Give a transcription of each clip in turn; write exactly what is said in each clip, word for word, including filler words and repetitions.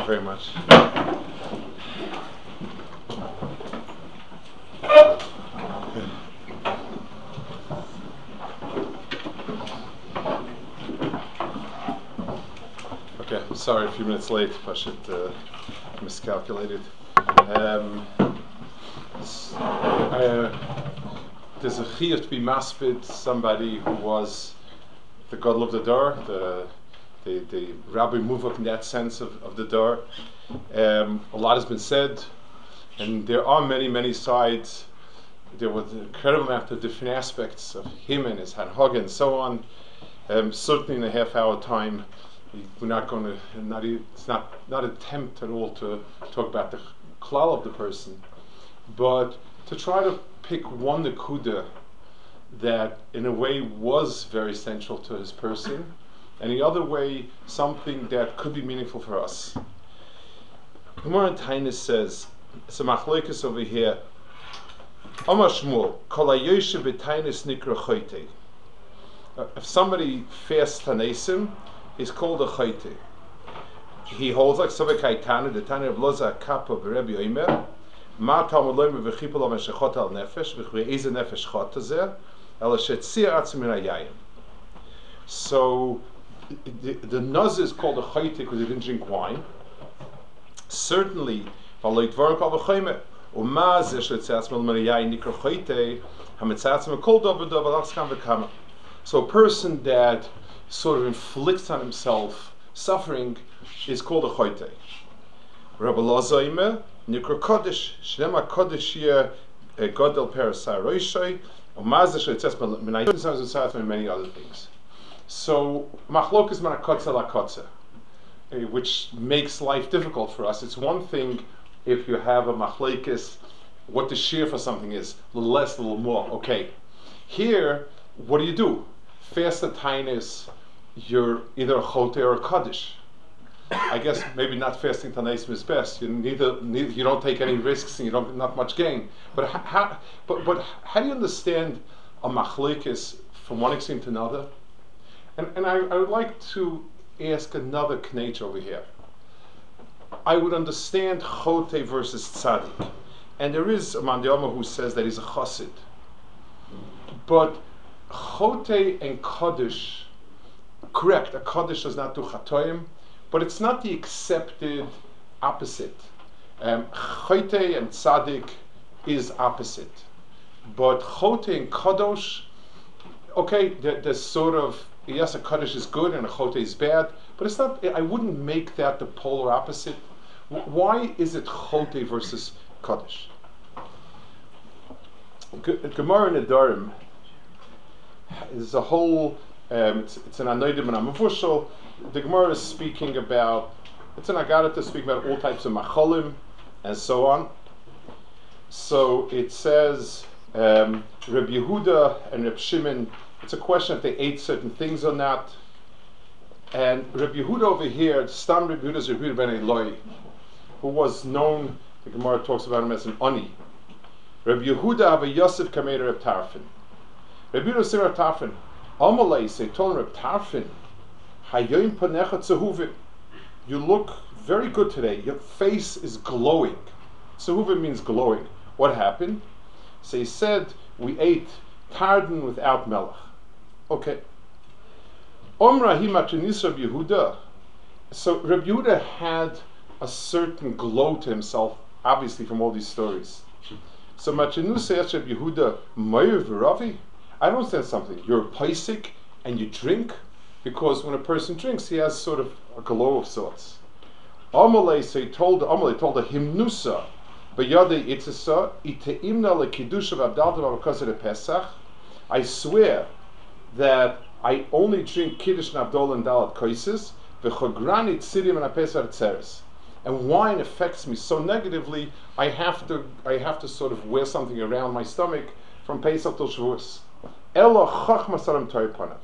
you very much. Okay, sorry, a few minutes late, but it uh, miscalculated. Um, I, uh, there's a chiyuv to be maspid somebody who was the gadol of the door, the the, the rabbi muvak in that sense of, of the door. Um, a lot has been said, and there are many, many sides. There was an incredible amount of different aspects of him and his hanhag and so on. Um, certainly in a half hour time, we're not going to, not, it's not not attempt at all to talk about the klal of the person, but to try to pick one nekuda that in a way was very central to his person, and the other way something that could be meaningful for us. Gemara in Taanis says, it's a machlokes over here. Amar Shmuel, kol hayoshev b'Taanis nikra choyte. If somebody fasts Tanesim, he's called a choyte. He holds like Sabek Haitana, the Tana of Loza Kappa b'Rebbe Omer, Ma Talmud Loimer v'chipol omen shechot al nefesh v'chui eze nefesh chot hazeh ela shetzir atzim min hayayim. So the, the nuz is called a choyte because he didn't drink wine. Certainly, v'lo yitvarek al v'choyme u'ma zeh shetzir atzim min hayayim nikra choyte hamitzat kol dover dover lachskam v'kama. So a person that sort of inflicts on himself suffering is called a choyte. Rabbi Loza Omer Nikra Kodesh, Shnema Kodesh here, Godel Parasai Roishai, or Mazash, it says, and many other things. So, Machlokas Manakotza La Kotza, which makes life difficult for us. It's one thing if you have a Machlekes, what the shear for something is, a little less, a little more. Okay. Here, what do you do? Fast the Taanis, you're either a Chote or a Kodesh. I guess maybe not fasting Tanesim is best. You neither, neither you don't take any risks and you don't not much gain. But how, but but how do you understand a machlekes from one extreme to another? And and I, I would like to ask another knech over here. I would understand chote versus tzaddik, and there is a mandiyama who says that he's a chassid. But chote and kaddish, correct? A kaddish does not do chatoim. But it's not the accepted opposite. Um, Chote and Tzaddik is opposite. But Chote and Kadosh, okay, there, there's sort of, yes, a Kadosh is good and a Chote is bad, but it's not, I wouldn't make that the polar opposite. W- why is it Chote versus Kadosh? G- Gemara in Nedarim is a whole, um, it's, it's an Anoidim and Amavushal. The Gemara is speaking about, it's an Agada to speak about all types of macholim and so on. So it says, um, Reb Yehuda and Reb Shimon, it's a question if they ate certain things or not. And Reb Yehuda over here, Stam Reb Yehuda is Reb Yehuda ben Eloi, who was known, the Gemara talks about him as an Oni. Reb Yehuda have a Yosef Kameir Reb Tarfin. Reb Yehuda said Reb Tarfin, Amalei say, told Reb Tarfin, you look very good today. Your face is glowing. Tzuhuvim means glowing. What happened? So he said, we ate tardan without melech. Okay. Omra himachinis Reb Yehuda. So Reb Yehuda had a certain glow to himself, obviously from all these stories. So machinus says Reb Yehuda, Meir v'Ravi. I don't understand something. You're a paisik and you drink. Because when a person drinks, he has sort of a glow of sorts. Amalei, so he told Amalei told the himnusa, b'yadei itzasa iteimna lekidusha v'abdalta v'avakasa Pesach. I swear that I only drink kiddush and abdol and dalat koises v'chograni tzirim and apesar tzeres. And wine affects me so negatively. I have to I have to sort of wear something around my stomach from Pesach till Shavuos. Ela chachma saram toipanav.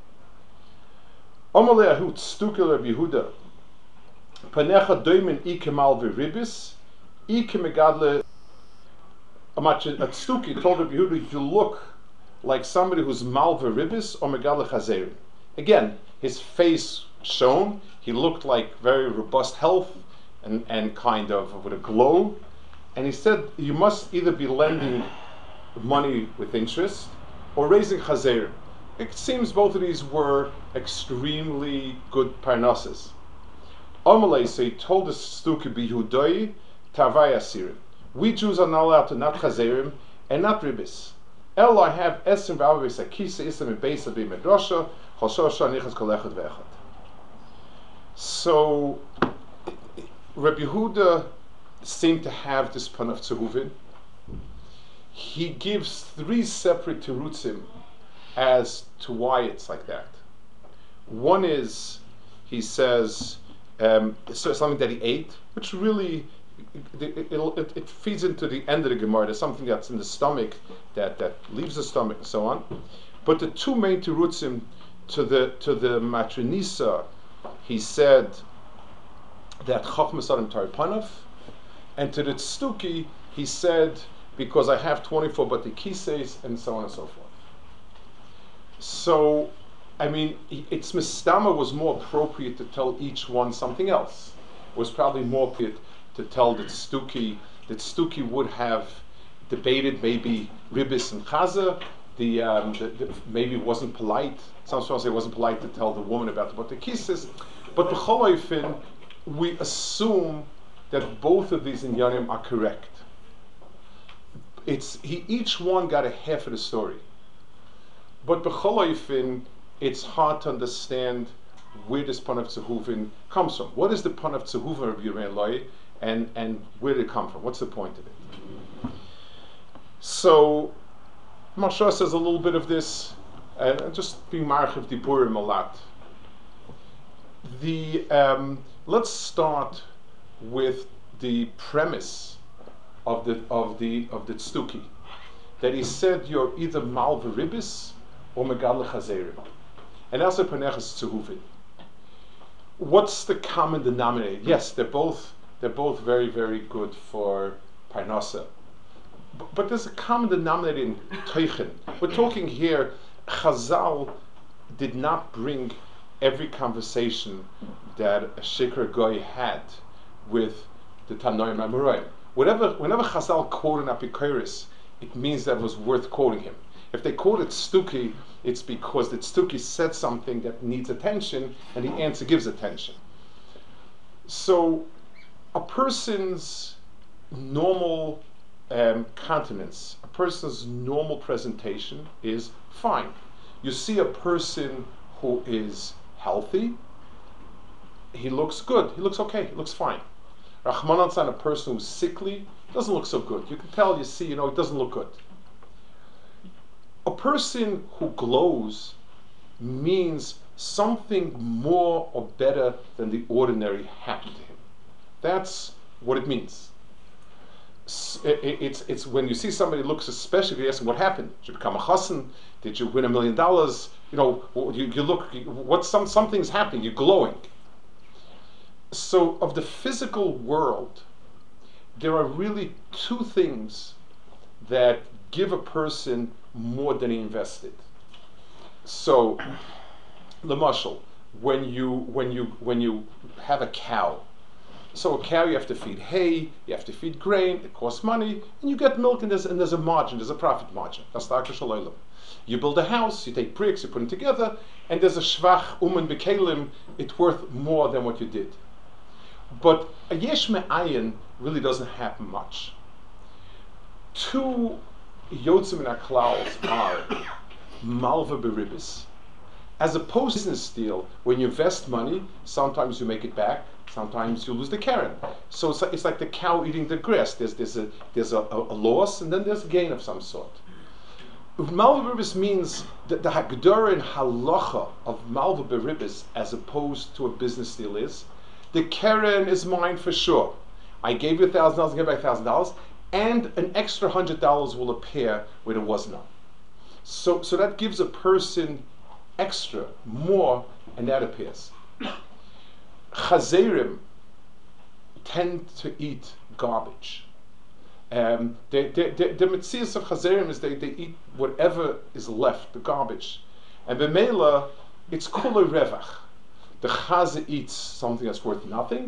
Amalei ahut stukel Reb Yehuda. Panecha doimen ikemal v'ribis, ikemegadle. At stuki told Reb Yehuda, you look like somebody who's mal v'ribis or megadle chazerin. Again, his face shone. He looked like very robust health. and, and kind of with a glow. And he said you must either be lending money with interest or raising chazerim. It seems both of these were extremely good parnasses. Amalei, so he told the Stuki Bihudoi Tavai Asirim. We Jews are not allowed to not chazerim and not ribis. El I have esrim v'avavis akisa islam in beis of b'medrasha chososha nichas kolechad ve'echad. So Rabbi Yehuda seemed to have this pun of tzehuvin. He gives three separate terutzim as to why it's like that. One is, he says, um, so something that he ate, which really, it, it, it feeds into the end of the Gemara. There's something that's in the stomach that, that leaves the stomach and so on. But the two main terutzim to the to the Matronisa, he said that Chachmas Adam Taripanav, and to the Tztuki, he said, because I have twenty-four Batikises, and so on and so forth. So, I mean, it's Mistama was more appropriate to tell each one something else. It was probably more appropriate to tell the Tztuki, that Tztuki would have debated maybe Ribis and Chaza, the, um, the, the maybe it wasn't polite, some scholars say it wasn't polite to tell the woman about the Batikises, but B'chol Oifin, we assume that both of these inyanim are correct. It's he each one got a half of the story. But b'chol oifin, it's hard to understand where this pun of tzehuvin comes from. What is the pun of tzehuvin of Yirmei Eloi, and and where did it come from? What's the point of it? So Marsha says a little bit of this, and uh, just being marchiv diburim a lot. The um, let's start with the premise of the of the of the Tztuki, that he said you're either malva ribis or megadle chazerim, and that's a panechas tzehuvin. What's the common denominator? Yes, they're both they're both very very good for parnasa, but, but there's a common denominator in teichen. We're talking here. Chazal did not bring every conversation that a shikra goy had with the Tanoim Amoraim. Whenever, whenever Chazal quoted Apikoris, it means that it was worth quoting him. If they quoted Stuki, it's because the Stuki said something that needs attention, and the answer gives attention. So, a person's normal um, countenance, a person's normal presentation is fine. You see a person who is healthy, he looks good, he looks okay, he looks fine. Rahman San, a person who's sickly, doesn't look so good. You can tell, you see, you know, it doesn't look good. A person who glows means something more or better than the ordinary happened to him. That's what it means. It's, it's when you see somebody looks especially, you ask them what happened. Did you become a chassan? Did you win a million dollars? You know, you, you look, what some something's happening, you're glowing. So of the physical world, there are really two things that give a person more than he invested. So, l'mashal, when you when you when you have a cow, so a cow you have to feed hay, you have to feed grain, it costs money, and you get milk, and there's and there's a margin, there's a profit margin. That's the Akar Shalom. You build a house, you take bricks, you put them together, and there's a shvach umen bekelim, it's worth more than what you did. But a yesh me'ayin really doesn't happen much. Two yotzim in our clouds are malva beribis. As opposed to business deal, when you invest money, sometimes you make it back, sometimes you lose the karen. So it's like, it's like the cow eating the grass. There's there's a there's a, a, a loss, and then there's a gain of some sort. Malva beribis means that the hagdara and halacha of malva beribis, as opposed to a business deal, is the karen is mine for sure. I gave you a thousand dollars, I gave back a thousand dollars, and an extra hundred dollars will appear where there was none. So, so that gives a person extra, more, and that appears. Chazerim tend to eat garbage. Um, they, they, they, the metzias of chazerim is they, they eat whatever is left, the garbage. And b'meila, it's kula revach. The chazer eats something that's worth nothing,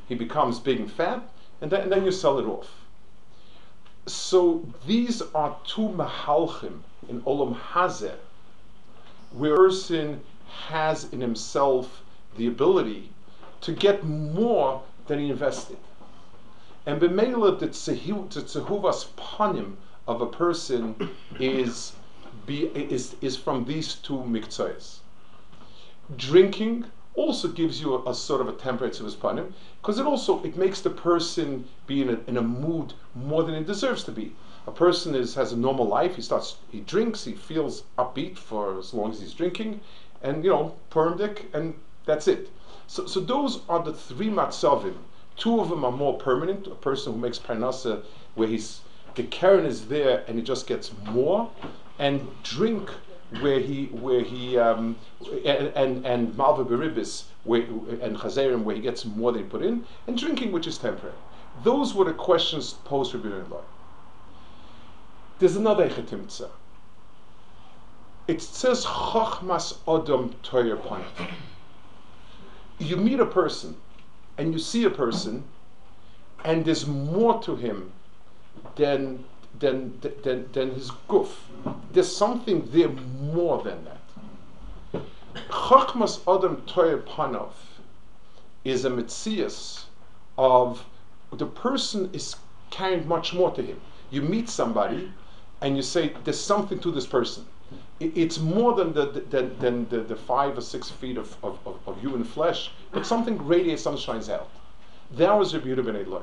he becomes big and fat, and then, and then you sell it off. So these are two mahalchim in Olam Hazeh, where a person has in himself the ability to get more than he invested. And b'meila, the tzehuvas panim of a person is, be, is, is from these two miktzayos. Drinking also gives you a, a sort of a temporary tzehuvas panim, because it also it makes the person be in a, in a mood more than he deserves to be. A person is has a normal life. He starts, he drinks, he feels upbeat for as long as he's drinking, and you know, permdik, and that's it. So, so those are the three matzavim. Two of them are more permanent. A person who makes parnasa, where he's the keren is there and he just gets more, and drink where he where he um, and and, and malva beribis where and chazerim where he gets more than he put in, and drinking which is temporary. Those were the questions posed Rabbi Yehuda ben Eloi. There's another echetimtza. It says chachmas odom toyer panav. You meet a person, and you see a person, and there's more to him than than than, than his guf. There's something there more than that. Chachmas odom toyer panav is a metzias of the person is carrying much more to him. You meet somebody, and you say, there's something to this person. It's more than the than, than the, the five or six feet of, of, of, of human flesh, but something radiates, something shines out. That was Rabbi Yehuda ben Eloi.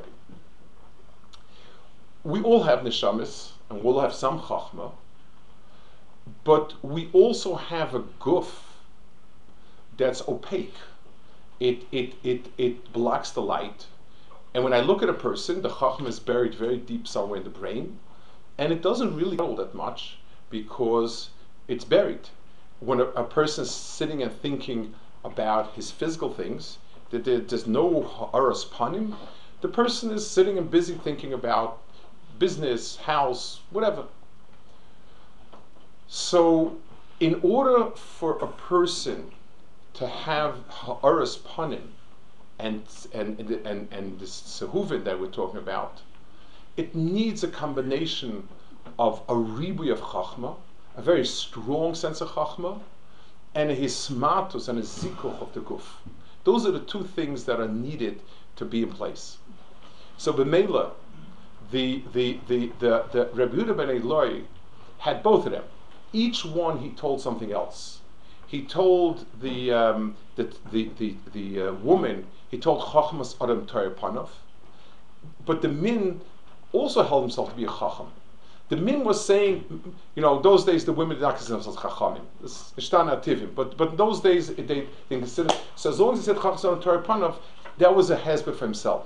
We all have neshamis, and we all have some chachma, but we also have a guf that's opaque. It it it it blocks the light. And when I look at a person, the chachma is buried very deep somewhere in the brain, and it doesn't really tell that much because it's buried. When a, a person is sitting and thinking about his physical things, that there, there's no ha'aras panim, the person is sitting and busy thinking about business, house, whatever. So, in order for a person to have ha'aras panim, and and and and this sehuvin that we're talking about, it needs a combination of a ribui of chachma, a very strong sense of chachma, and a hismatus and a zikuch of the guf. Those are the two things that are needed to be in place. So b'meila, the the the the, the Rabbi Yehuda ben Eloi had both of them. Each one he told something else. He told the um, the the the, the uh, woman. He told chachmas adam toyer panav, but the min also held himself to be a chacham. The min was saying, you know, those days the women did not consider themselves chachamim. It's ishtana tivim. But but in those days they, they considered. So as long as he said chachmas adam toyer panav, that was a hezbollah for himself.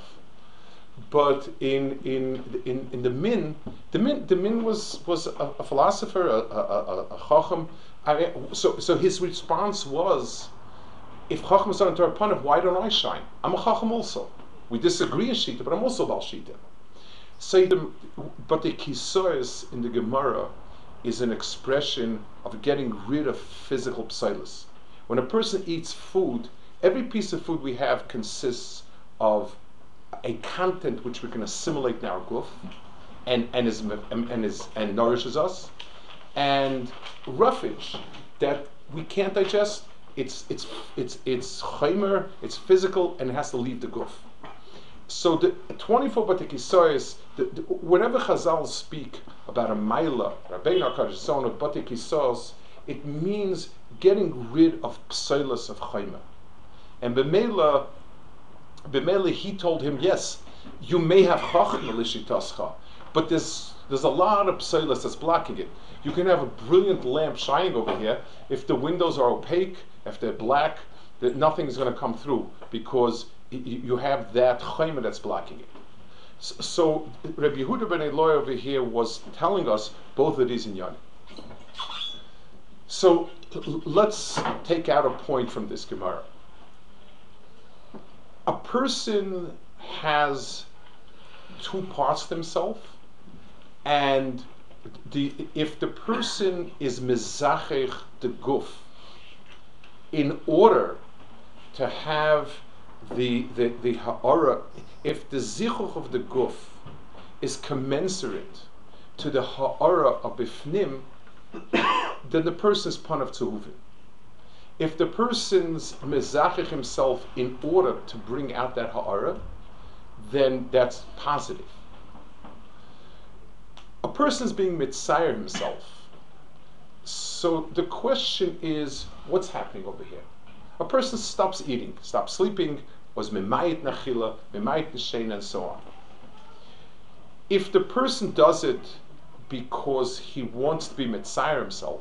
But in in in in the min, the min the min was was a, a philosopher, a a, a, a chacham. I mean, so so his response was, if chacham is on Torah Panav, why don't I shine? I'm a chacham also. We disagree in shita, but I'm also bal shita. So the, but the kisois in the Gemara is an expression of getting rid of physical psilus. When a person eats food, every piece of food we have consists of a content which we can assimilate in our guf, and and is and, and is and nourishes us, and roughage that we can't digest. It's it's it's it's chaymer, it's physical, and it has to leave the guf. So the twenty-four batikisois, whenever Chazal speak about a maila, Rabbeinu Hakadosh of batikisos, it means getting rid of psilus of chaymer. And b'meila, b'meila, he told him, yes, you may have chachma l'shitascha, but there's there's a lot of psilus that's blocking it. You can have a brilliant lamp shining over here. If the windows are opaque, if they're black, that nothing's going to come through because y- you have that chayma that's blocking it. So, so Rabbi Yehuda ben Eloi over here was telling us both of these in Yoni. So l- let's take out a point from this Gemara. A person has two parts to himself, and the, if the person is mezachech the guf, in order to have the the the ha'ara, if the zichuch of the guf is commensurate to the ha'ara of bifnim, then the person is pan of tzehuvin. If the person's mezachich himself in order to bring out that ha'ara, then that's positive. A person's being mitzayer himself. So the question is, what's happening over here? A person stops eating, stops sleeping, was memayit nachila, memayit neshein, and so on. If the person does it because he wants to be mitzayer himself,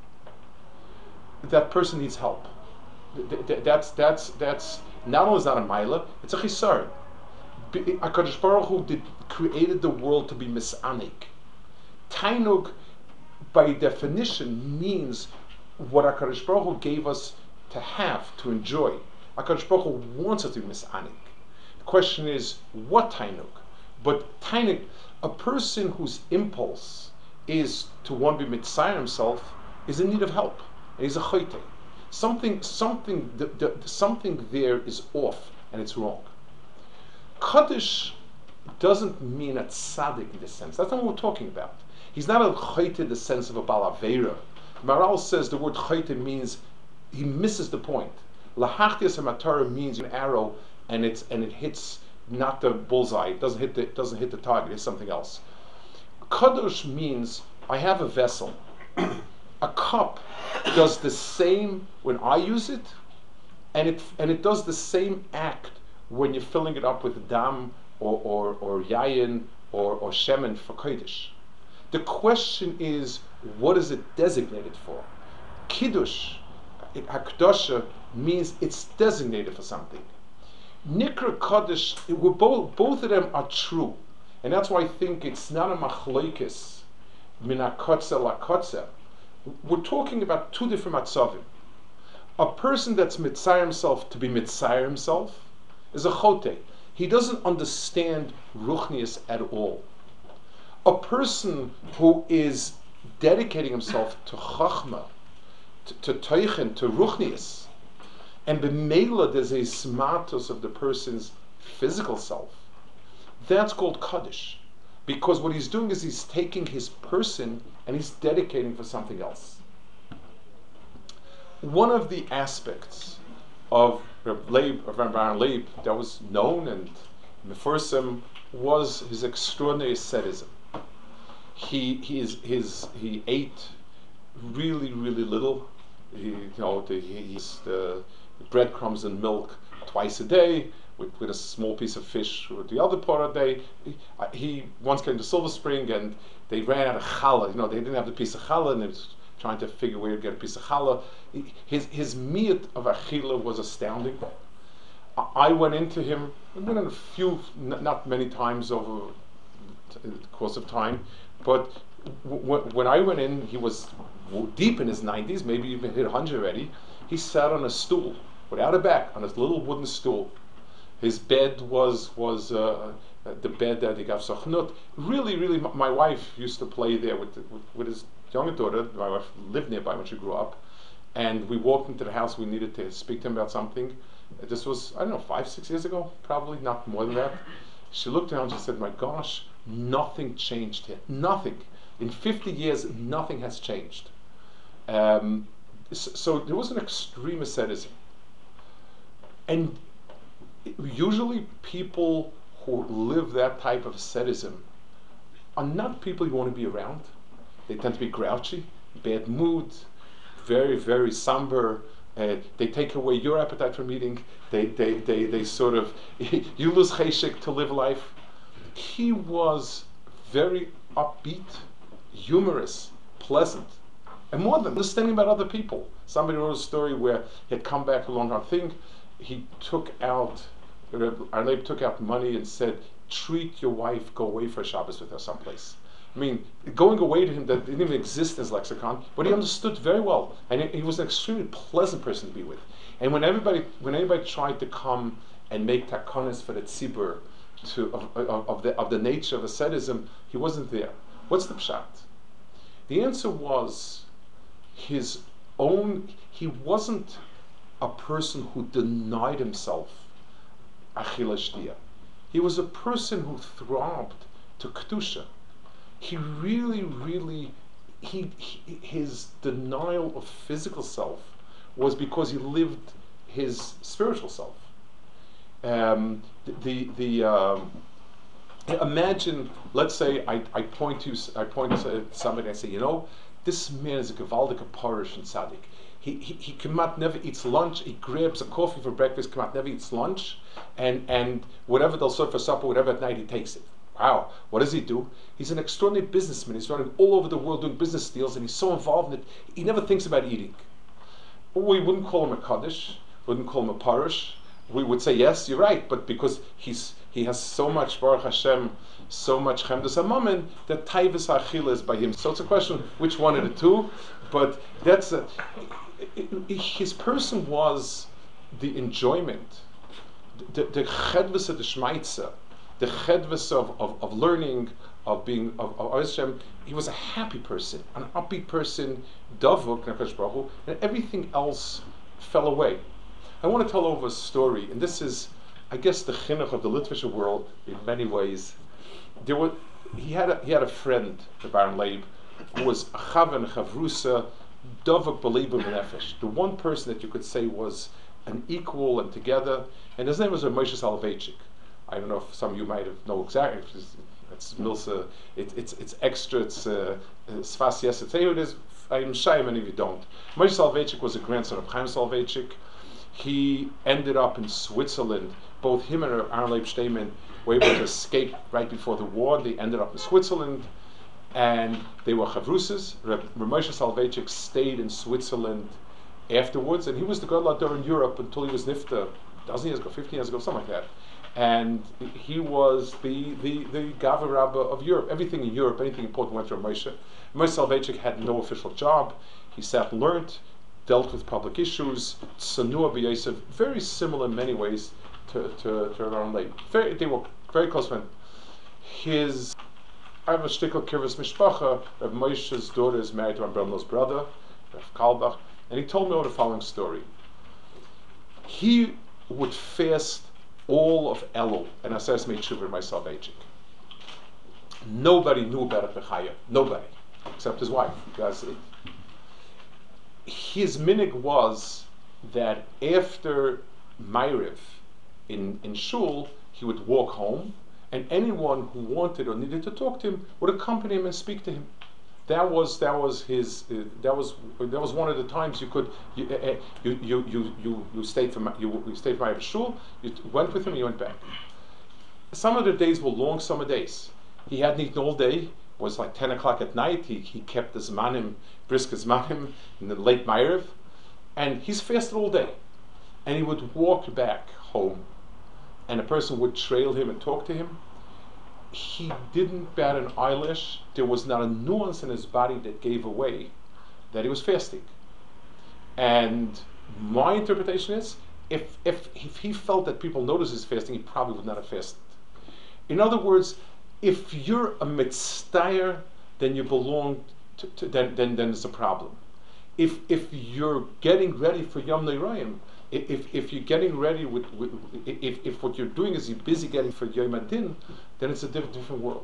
that person needs help. Th- th- that's that's that's not only is not a maila, it's a chisar. HaKadosh Baruch Hu did created the world to be misanik. Tainug, by definition, means what HaKadosh Baruch Hu gave us to have, to enjoy. HaKadosh Baruch Hu wants us to be misanik. The question is, what tainug? But tainug, a person whose impulse is to want to be mitzayer himself, is in need of help. And he's a choyte. Something, something, the, the, something there is off, and it's wrong. Kaddish doesn't mean a tzaddik in this sense. That's not what we're talking about. He's not a choyte in the sense of a balaveira. Maral says the word choyte means he misses the point. Lahachtias hamatara means an arrow, and it's and it hits not the bullseye. It doesn't hit the it doesn't hit the target. It's something else. Kaddish means I have a vessel. A cup does the same when I use it, and it and it does the same act when you're filling it up with dam or or, or yayin or, or shemen for kodesh. The question is, what is it designated for? Kiddush, hakdosha, means it's designated for something. Nikra Kaddish, both both of them are true, and that's why I think it's not a machloikis min hakotzer lakotzer. We're talking about two different matzavim. A person that's mitzayer himself to be mitzayer himself is a chote. He doesn't understand ruchnius at all. A person who is dedicating himself to chachma, to, to teichen, to ruchnius, and b'meila there's a smartus of the person's physical self, that's called kaddish. Because what he's doing is he's taking his person and he's dedicating for something else. One of the aspects of Reb Leib, of Reb Aaron Leib, that was known and meforsim was his extraordinary asceticism. He he is his he ate really really little. He, you know, the, he, he's the breadcrumbs and milk twice a day, with, with a small piece of fish with the other part of the day. He, uh, he once came to Silver Spring and they ran out of challah. You know, they didn't have the piece of challah, and they was trying to figure where to get a piece of challah. He, his his miyat of achila was astounding. I, I went into him. I went in a few, n- not many times over the course of time, but w- w- when I went in, he was w- deep in his nineties, maybe even hit one hundred already. He sat on a stool without a back, on his little wooden stool. His bed was was uh, the bed that he got sochnut. Really, really, m- my wife used to play there with, with with his younger daughter. My wife lived nearby when she grew up, and we walked into the house. We needed to speak to him about something. This was, I don't know, five, six years ago, probably not more than that. She looked down and she said, "My gosh, nothing changed here. Nothing. In fifty years, nothing has changed." Um, so, so there was an extreme asceticism, and usually people who live that type of asceticism are not people you want to be around. They tend to be grouchy, bad mood, very, very somber. Uh, they take away your appetite from eating. They, they, they, they sort of, you lose cheshek to live life. He was very upbeat, humorous, pleasant, and more than understanding about other people. Somebody wrote a story where he had come back along our thing. He took out, our Leib took out money and said, treat your wife, go away for Shabbos with her someplace. I mean, going away to him, that didn't even exist in his lexicon, but he understood very well, and he, he was an extremely pleasant person to be with. And when everybody, when anybody tried to come and make takonis for the tzibur to of, of, of the of the nature of asceticism, he wasn't there. What's the pshat? The answer was his own. He wasn't a person who denied himself achila shtia. He was a person who throbbed to kedusha. He really, really, he, he his denial of physical self was because he lived his spiritual self. Um, the the, the um, imagine, let's say I, I point to I point to somebody and I say, you know, this man is a gewaldige parish and tzaddik. He he he Kamat never eats lunch. He grabs a coffee for breakfast. Kamat never eats lunch, and and whatever they'll serve for supper, whatever at night he takes it. Wow, what does he do? He's an extraordinary businessman. He's running all over the world doing business deals, and he's so involved in it. He never thinks about eating. We wouldn't call him a kaddish. Wouldn't call him a parish. We would say yes, you're right, but because he's he has so much Baruch Hashem, so much Chemdas HaMammon, that Taivas HaAchila is by him. So it's a question which one of the two, but that's a, his person was the enjoyment, the the chedvus of the shmaitza, the chedvus of, of, of learning, of being of, of Hashem. He was a happy person, an upbeat person, davuk nakadosh baruch hu, and everything else fell away. I want to tell over a story, and this is, I guess, the chinuch of the Litvish world in many ways. There were, he had a he had a friend, the Baron Leib, who was a chavan chavrusa, davuk b'leibim nefesh. The one person that you could say was an equal and together, and his name was Moshe Soloveitchik. I don't know if some of you might have know exactly. It's, it's Milsa. It, it's it's extra. It's Sfas Yes. It's it is. I'm shy many of you don't. Moshe Soloveitchik was a grandson of Chaim Soloveitchik. He ended up in Switzerland. Both him and Aaron Leib Steinman were able to escape right before the war. They ended up in Switzerland, and they were chavrusas. Reb Moshe Soloveitchik stayed in Switzerland afterwards, and he was the Gadol Hador in Europe until he was nifta a dozen years ago, fifteen years ago, something like that. And he was the the the Gaver Rabba of Europe. Everything in Europe, anything important went through Moshe. Moshe Soloveitchik had no official job. He sat and learned, dealt with public issues, Tsanua b'Yosef, very similar in many ways to to, to Aaron Leib. Very, they were very close friends. His, I have a shtickle kirvus mishpacha. Rav Moshe's daughter is married to Rav Bremlo's brother, Rav Kalbach, and he told me the following story. He would fast all of Elul and Aseres Mei Tshuva by Soloveitchik. Nobody knew about it b'chaya. Nobody, except his wife. Because it, his minig was that after Ma'ariv in, in Shul, he would walk home, and anyone who wanted or needed to talk to him would accompany him and speak to him. That was that was his uh, that was that was one of the times you could you uh, you, you you you you stayed for you, you stayed for Ma'ariv Shul. You went with him and you went back. Some of the days were long summer days. He hadn't eaten all day. It was like ten o'clock at night. He he kept the zmanim, brisk zmanim in the late Ma'ariv, and he's fasted all day. And he would walk back home, and a person would trail him and talk to him. He didn't bat an eyelash. There was not a nuance in his body that gave away that he was fasting. And my interpretation is, if if if he felt that people noticed his fasting, he probably would not have fasted. In other words, if you're a mitztayer, then you belong to, to then, then then there's a problem. If if you're getting ready for Yom Noraim, if if you're getting ready with, with if if what you're doing is you're busy getting for Yom Adin, then it's a different different world.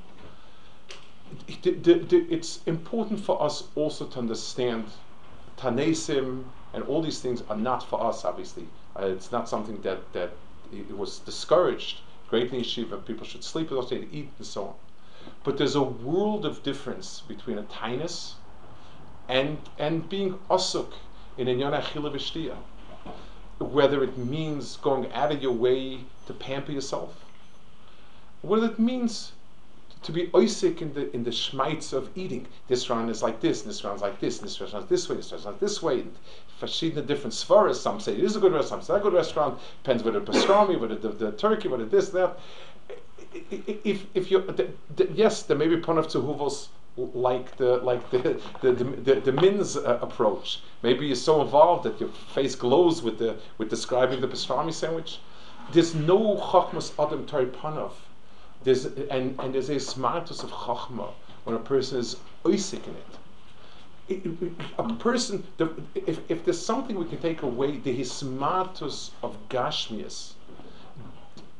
It, it, it, it's important for us also to understand Tanesim and all these things are not for us. Obviously, uh, it's not something that that it was discouraged. Great in yeshiva, people should sleep, they should eat, and so on. But there's a world of difference between a tainus and and being asuk in Inyan Achila V'Shtia. Whether it means going out of your way to pamper yourself, whether it means to be oisik in the in the schmeitz of eating. This round is like this, and this round is like this, and this restaurant is this way, this restaurant is like this way, and the different svaras. Some say it is a good restaurant, some say it's not a good restaurant. Depends whether the pastrami, whether the, the turkey, whether this, that. If if you the, the, yes, there may be panav tzehuvos like the like the the the, the, the min's uh, approach. Maybe you're so involved that your face glows with the with describing the pastrami sandwich. There's no chachmas adam tori panav. There's and and there's a smartus of chachma when a person is oisik in it. It, it, a person, the, if, if there's something we can take away, the hismatus of gashmias,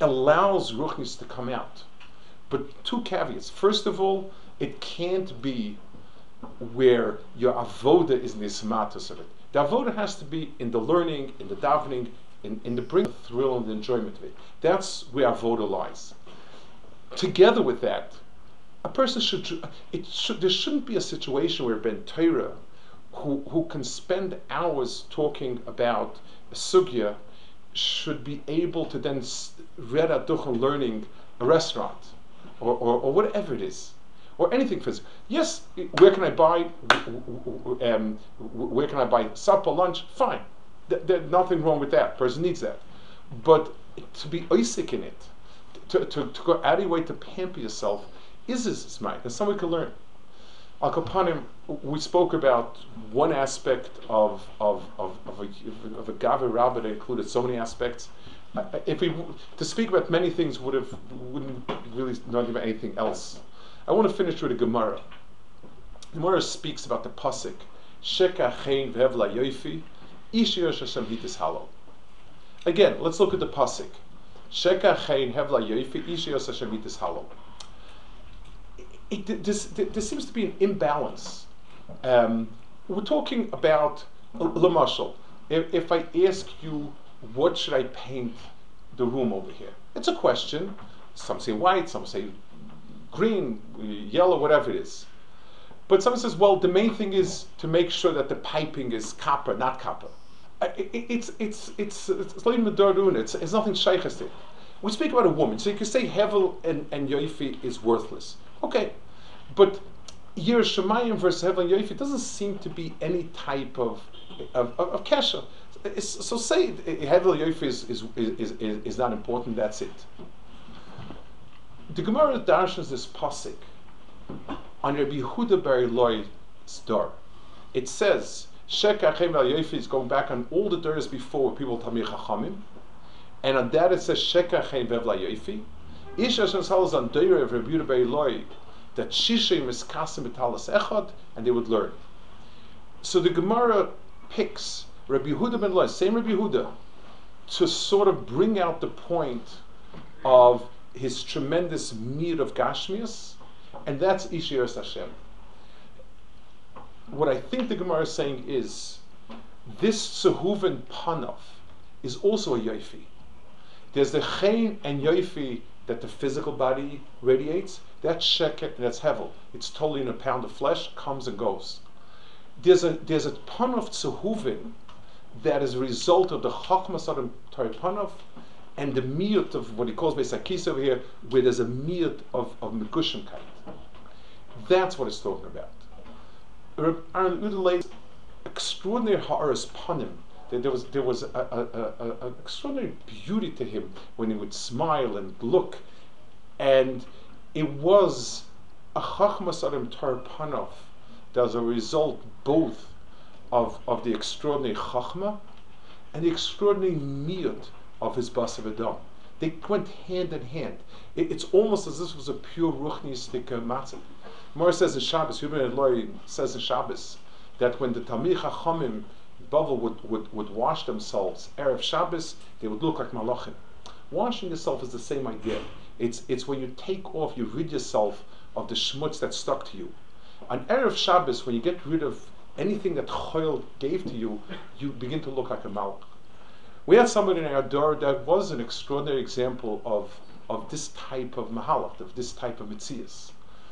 allows ruchnis to come out. But two caveats. First of all, it can't be where your avoda is the smartest of it. The avoda has to be in the learning, in the davening, in, in the bring the thrill and the enjoyment of it. That's where avoda lies. Together with that, a person should, it should there shouldn't be a situation where Ben Torah, who, who can spend hours talking about a sugya, should be able to then read aduchen learning a restaurant, or, or, or whatever it is, or anything physical. Yes, where can I buy? Um, where can I buy supper, lunch? Fine, Th- there's nothing wrong with that. Person needs that, but to be oisik in it, to, to, to go out of your way to pamper yourself, is this smart? And somebody can learn. Al Kapanim, we spoke about one aspect of of of, of a of a Gavir Rabbah that included so many aspects. Uh, if we to speak about many things would have wouldn't really not about anything else. I want to finish with a Gemara. The Gemara speaks about the pasuk Sheka Chein Vevla Yoifi Ish Yesh Hashem Hitis Halo. Again, let's look at the pasuk Sheka Chein Vevla Yoifi Ish Yesh Hashem Hitis Halo. It, this, there seems to be an imbalance. Um, we're talking about Lamashal. If, if I ask you, what should I paint the room over here? It's a question. Some say white, some say green, yellow, whatever it is. But someone says, well, the main thing is to make sure that the piping is copper, not copper. It, it, it's it's it's it's not even the it's it's nothing shaykhs to it. We speak about a woman, so you can say Hevel and, and Yoifi is worthless. Okay, but Yer Shemayim versus Hevel and Yoifi doesn't seem to be any type of of, of, of kesher. So say Hevel Yoifi is is, is is is not important. That's it. The Gemara darshans this pasuk on Rabbi Yehuda bar Elai's door. It says Sheka Chem Al Yoifi is going back on all the doors before where people Tamir Chachamim, and on that it says Sheka Chem Vevla Yoifi. Ish Hashem tells on Deir of Rabbi Yehuda bar Elai that Shishem is Kasim B'Talas Echad, and they would learn. So the Gemara picks Rabbi Yehuda ben Elai, same Rabbi Yehuda, to sort of bring out the point of his tremendous mir of Gashmias, and that's Ish Yeres Hashem. What I think the Gemara is saying is this Tzehuven Panav is also a Yoifi. There's the Chein and Yoifi that the physical body radiates. That's Sheket and that's Hevel. It's totally in a pound of flesh, comes and goes. There's a there's a Panav Tzehuven that is a result of the Chachmas Adam Torah Panav and the miyut of what he calls Besakis over here, where there's a miyut of, of Megushimkeit. That's what it's talking about. Aaron Udelay's extraordinary ha'aras panim. There was there was a, a, a, a extraordinary beauty to him when he would smile and look, and it was a chachmas adam tar panav that was a result both of of the extraordinary chachma and the extraordinary miyut of his basav adam. They went hand in hand. It, it's almost as if it was a pure ruchnistic uh, matzah. Mor says in Shabbos, Yuban Eloi says in Shabbos that when the Talmid Chachamim Bavel would, would, would wash themselves Erev Shabbos, they would look like malachim. Washing yourself is the same idea. It's it's when you take off, you rid yourself of the shmutz that stuck to you. On Erev Shabbos, when you get rid of anything that Choil gave to you, you begin to look like a malach. We had somebody in our door that was an extraordinary example of, of this type of mahalach, of this type of mitzias.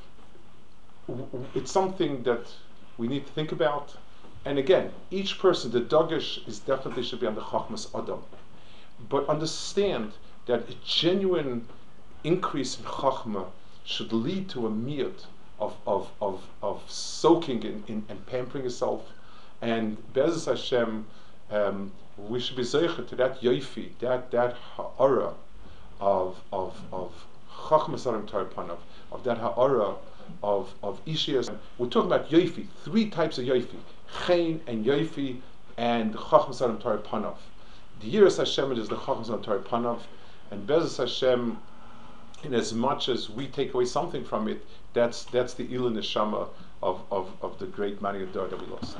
It's something that we need to think about. And again, each person, the dogish is definitely should be on the chachmas adam. But understand that a genuine increase in chachma should lead to a miyut of, of, of, of soaking in, in, and pampering yourself. And Be'ezus Hashem, um, we should be zeicher to that yoifi, that that ha'ara of of of chachmas adam tarpanav, of that ha'ara of of ishiyas. We're talking about yoifi, three types of yoifi: chein and yoifi and chachmas adam tarpanav. The yiras Hashem is the chachmas adam tarpanav, and Be'ezus Hashem, in as much as we take away something from it, that's that's the ilu neshama of, of, of the great Mani Adar that we lost.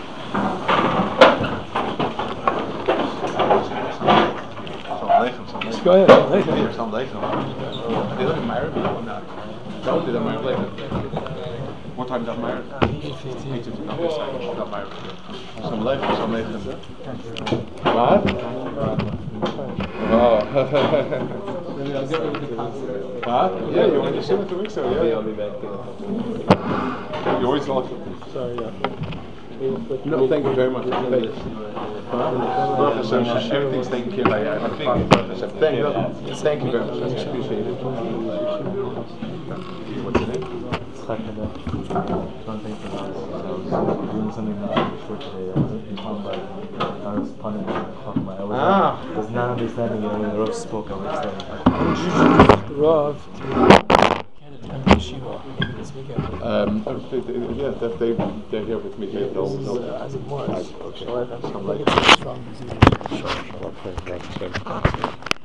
Assalamu alaikum. Go ahead. Peter, some later. They don't marry me or not? Don't they marry later? What time got married? eight fifteen. eight fifteen. Okay, so got married. Some later, some later. What? Oh. Huh? Yeah, you want to see it two weeks ago? Yeah, I'll be back. You're always welcome. Sorry, yeah. No, thank you very much. Thank you. Huh? Everything's taken care of. I think. Thank you. Thank you very much. I appreciate it. What's your name? Trying to think for I was doing something short today. I was in town, but I was punning and talking about. I was, ah. was not understanding it when the Rav spoke. I was understanding. Rav can't attend the yeshiva this weekend. Um, they, they, yeah, that they they're here with me. They, they'll, they'll, as it was. Okay. So I'm like, it's a strong disease. Sure, sure. Okay. Thanks.